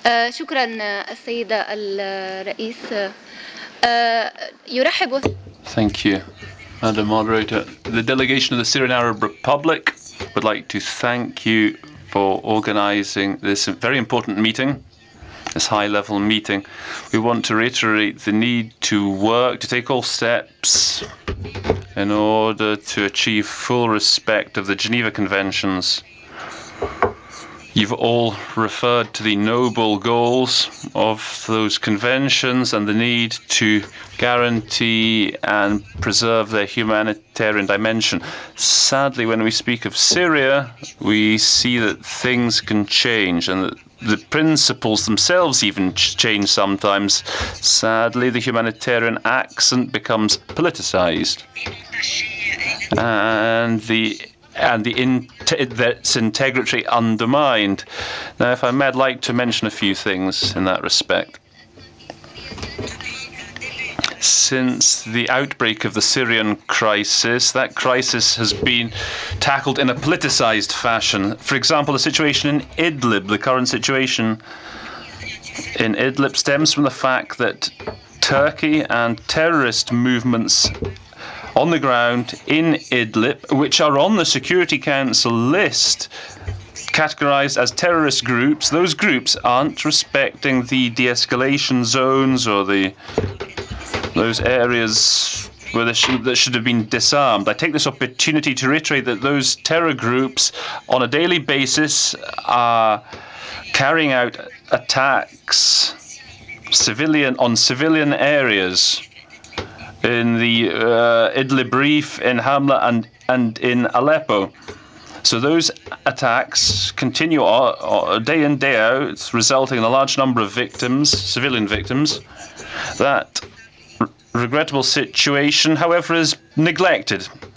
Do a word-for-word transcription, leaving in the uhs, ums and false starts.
آه، شكرا السيدة الرئيس آه، يرحب Thank you, Madam Moderator. The delegation of the Syrian Arab Republic would like to thank you for organising this very important meeting, this high-level meeting. We want to reiterate the need to work, to take all steps in order to achieve full respect of the Geneva Conventions. You've all referred to the noble goals of those conventions and the need to guarantee and preserve their humanitarian dimension. Sadly, when we speak of Syria, we see that things can change and that the principles themselves even change sometimes. Sadly, the humanitarian accent becomes politicized. And the and the in that's integrity undermined. Now, if I may, I'd like to mention a few things in that respect. Since the outbreak of the Syrian crisis, that crisis has been tackled in a politicized fashion. For example, the situation in Idlib, the current situation in Idlib stems from the fact that Turkey and terrorist movements on the ground in Idlib, which are on the Security Council list, categorized as terrorist groups, those groups aren't respecting the de-escalation zones or the those areas where they should, that should have been disarmed. I take this opportunity to reiterate that those terror groups on a daily basis are carrying out attacks civilian on civilian areas in the uh, Idlib Reef, in Hamla, and, and in Aleppo. So those attacks continue day in, day out, resulting in a large number of victims, civilian victims. That regrettable situation, however, is neglected.